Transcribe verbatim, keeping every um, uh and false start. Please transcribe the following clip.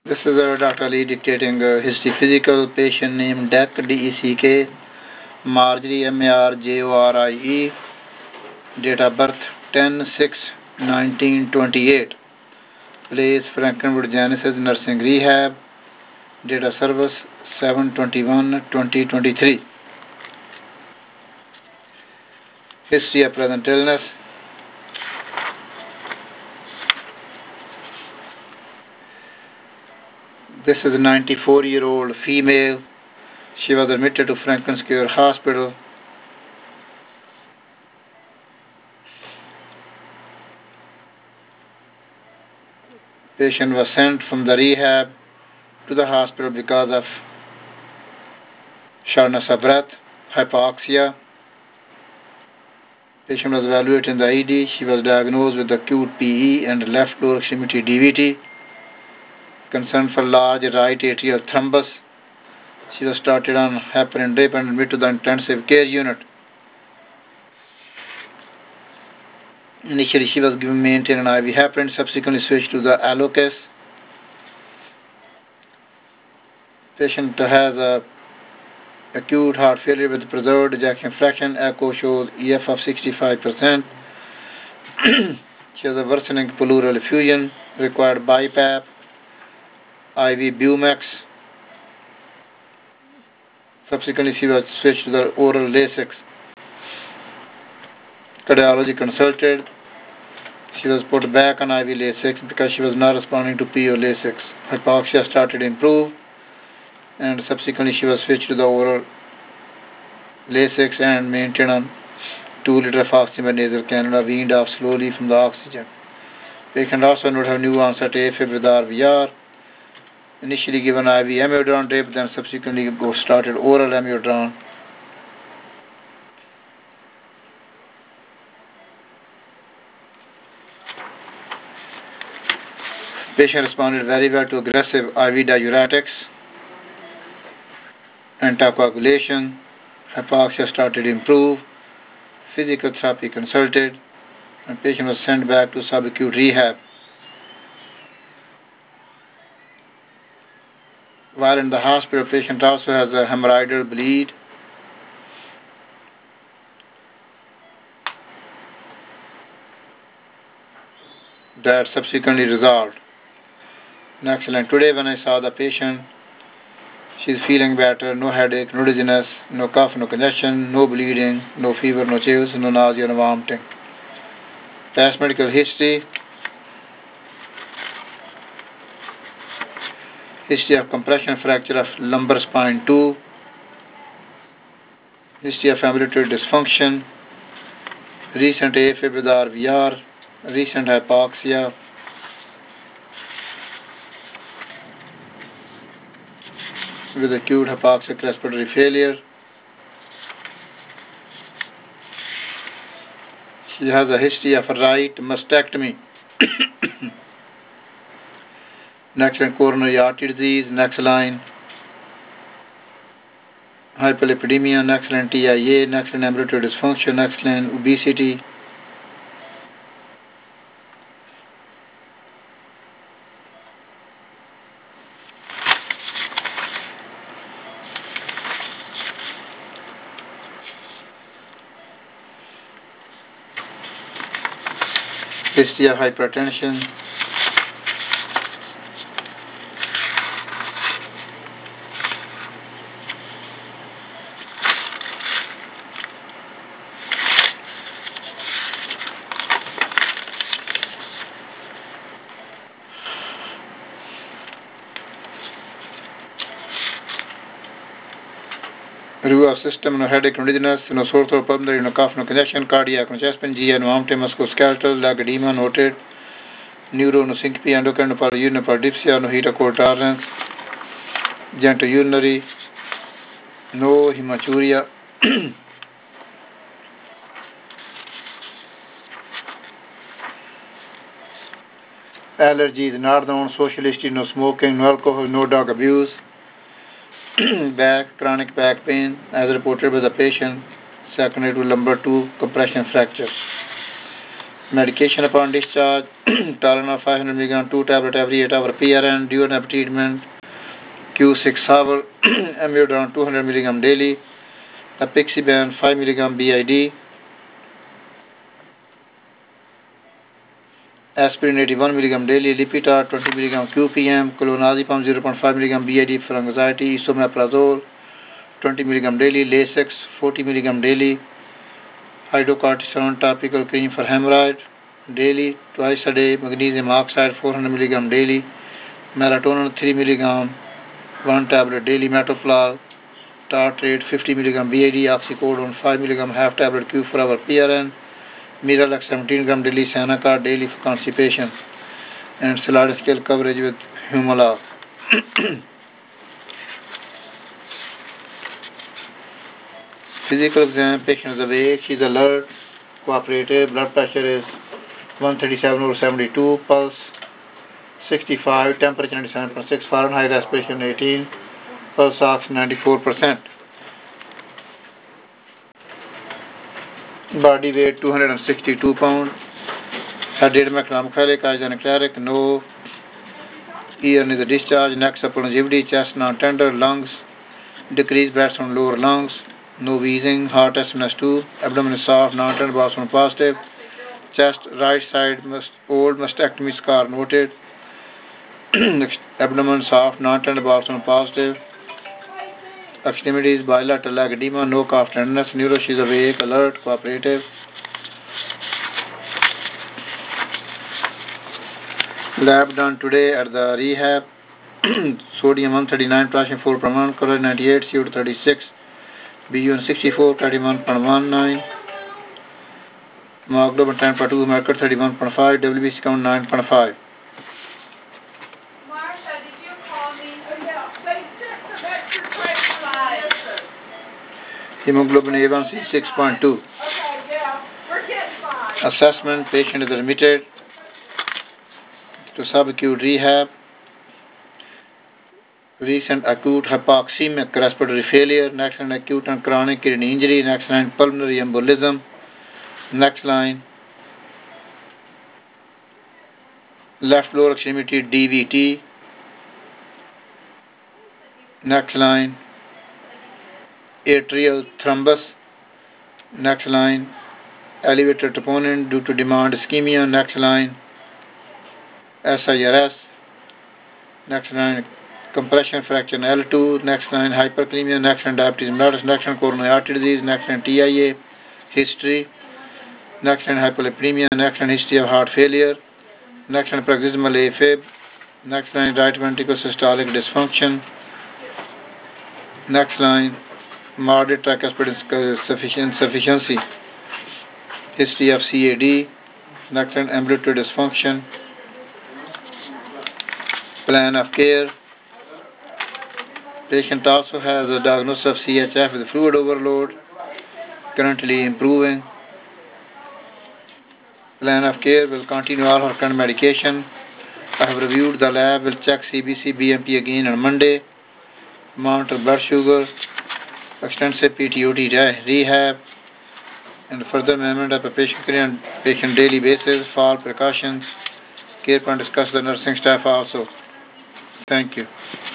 This is uh, Doctor Ali dictating uh, history physical. Patient name Deck, D E C K, Marjorie, M A R J O R I E, date of birth ten six nineteen twenty-eight, place Frankenwood Genesis Nursing Rehab, date of service seven twenty-one twenty twenty-three. History of present illness. This is a ninety-four year old female. She was admitted to Franklin Square Hospital. Patient was sent from the rehab to the hospital because of shortness of breath, hypoxia. Patient was evaluated in the E D. She was diagnosed with acute P E and left lower extremity D V T. Concern for large right atrial thrombus. She was started on heparin drip and admitted to the intensive care unit. Initially, she was given maintained an I V heparin, subsequently switched to the Alocus. Patient has a acute heart failure with preserved ejection fraction. Echo shows E F of sixty-five percent. She has a worsening pleural effusion, required BiPAP, I V Bumex. Subsequently, she was switched to the oral Lasix. Cardiology consulted. She was put back on I V Lasix because she was not responding to P O Lasix. Hypoxia started to improve, and subsequently she was switched to the oral Lasix and maintained on two liter of oxygen by nasal cannula, weaned off slowly from the oxygen. Patient also would have new onset AFib with R V R. Initially given I V amiodarone drip, then subsequently started oral amiodarone. Patient responded very well to aggressive I V diuretics, anticoagulation. Hypoxia started to improve. Physical therapy consulted, and patient was sent back to subacute rehab. While in the hospital, patient also has a hemorrhoidal bleed. That subsequently resolved. Next line. Today when I saw the patient, she is feeling better, no headache, no dizziness, no cough, no congestion, no bleeding, no fever, no chills, no nausea, no vomiting. Past medical history. History of compression fracture of lumbar spine two. History of ambulatory dysfunction. Recent AFib with R V R. Recent hypoxia. With acute hypoxic respiratory failure. She has a history of right mastectomy. Next line, coronary artery disease. Next line, hyperlipidemia. Next line, T I A. Next line, ambulatory dysfunction. Next line, obesity. History of hypertension. Review of system, no headache, no dizziness, no sore throat, pulmonary, no cough, no congestion, cardiac, no chest pain, G I, no vomiting, musculoskeletal, leg edema noted, neuro, no syncope, endocrine, no polyuria, no polydipsia, no heat or cold tolerance, genitourinary, no hematuria. Allergies not known, social history, no smoking, no alcohol, no drug abuse. Back, chronic back pain as reported by the patient, secondary to lumbar two compression fracture. Medication upon discharge, Tylenol five hundred milligram, two tablet every eight hour P R N, dual treatment, Q six hour, Amiodarone two hundred milligram daily, Apixaban five milligram B I D, aspirin eighty-one milligram daily, Lipitor twenty milligram Q P M, clonazepam zero point five milligram B I D for anxiety, esomeprazole twenty milligram daily, Lasix forty milligram daily, hydrocortisone topical cream for hemorrhoid daily, twice a day, magnesium oxide four hundred milligram daily, melatonin three milligram, one tablet daily, metoprolol tartrate fifty milligram B I D, oxycodone five milligram half tablet Q for our P R N, Miralax seventeen gram daily, Sanacard daily for constipation, and sliding scale coverage with Humalog. Physical exam, patient is awake, she is alert, cooperative, blood pressure is one thirty-seven over seventy-two, pulse sixty-five, temperature ninety-seven point six Fahrenheit, respiration eighteen, pulse ox ninety-four percent. Body weight two hundred sixty-two pound. Head economic hygienic cleric, no ear neither discharge, neck supple longevity, chest non-tender, lungs decreased breaths on lower lungs, no wheezing, heart S N S two, abdomen is soft, non-tender, bathroom positive, chest right side must old mastectomy scar noted, abdomen soft, non-tender, bathroom positive, extremities bilateral leg edema, no calf tenderness, neuro she is awake, alert, cooperative. Lab done today at the rehab. Sodium one thirty-nine, potassium four point one, chloride ninety-eight, C O two thirty-six, B U N sixty-four, creatinine one point one nine, hemoglobin ten point two, mercury thirty-one point five, W B C count nine point five. Marsha, did you call me? Oh, yeah. They sent some extra tracks. Hemoglobin A one C six point two. Okay, yeah. We're getting fine. Assessment, patient is admitted to subacute rehab. Recent acute hypoxemic respiratory failure. Next line, acute and chronic kidney injury. Next line, pulmonary embolism. Next line, left lower extremity D V T. Next line, atrial thrombus. Next line, elevated troponin due to demand ischemia. Next line, S I R S. Next line, compression fracture L two. Next line, hyperkalemia. Next line, diabetes mellitus. Next line, coronary artery disease. Next line, T I A history. Next line, hypolipidemia. Next line, history of heart failure. Next line, paroxysmal AFib. Next line, right ventricle systolic dysfunction. Next line, moderate tricuspid insufficiency. History of C A D. Next line, ambulatory dysfunction. Plan of care. Patient also has a diagnosis of C H F with fluid overload, currently improving. Plan of care will continue all her current medication. I have reviewed the lab, will check C B C, B M P again on Monday, monitor blood sugar, extensive P T O T rehab, and further management of a patient care on patient daily basis, fall precautions, care plan discussed with the nursing staff also. Thank you.